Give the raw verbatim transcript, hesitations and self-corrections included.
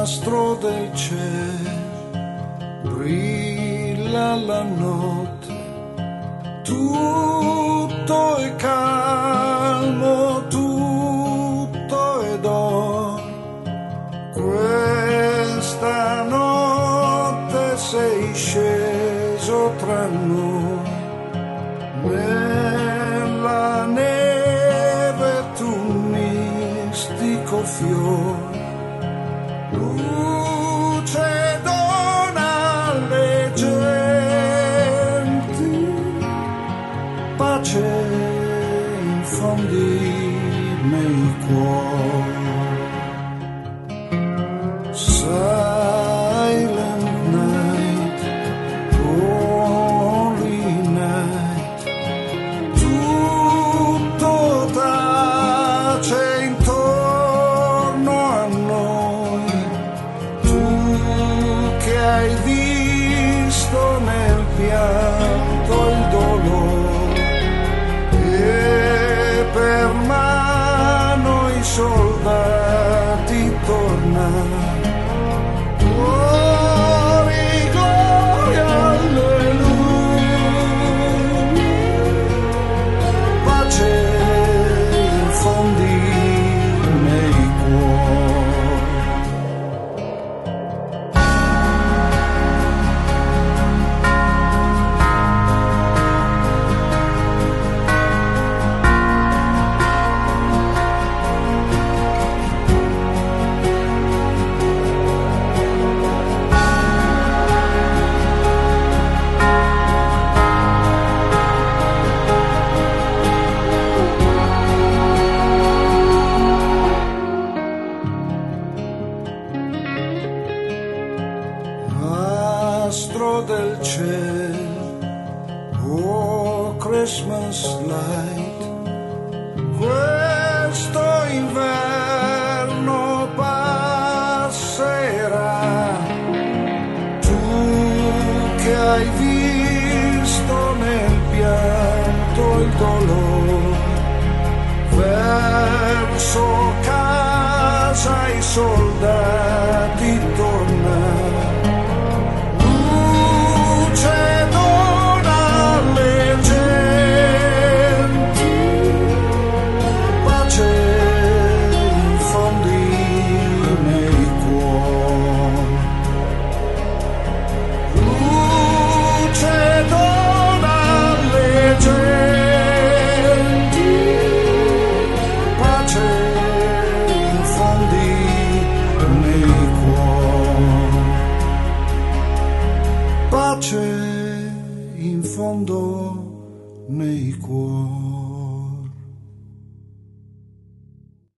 Astro del cielo, brilla la notte, tutto è calmo, tutto è d'oro. Questa notte sei sceso tra noi, nella neve tu mistico fiore. Luce dona alle genti, pace infondi nei cuori. Silent night, holy night, tutto tace intorno a noi. Hai visto nel pianto il dolore e per mano i soldati tornano. Gloria, gloria, alleluia, pace infondi nei cuori. Astro del cielo, oh Christmas light, questo inverno passerà. Tu che hai visto nel pianto il dolore, verso casa i soldati tornano. Luce dona alle genti, pace infondi nei cuori. Luce dona alle genti, pace infondi nei cuori. Pace in fondo nei cuori.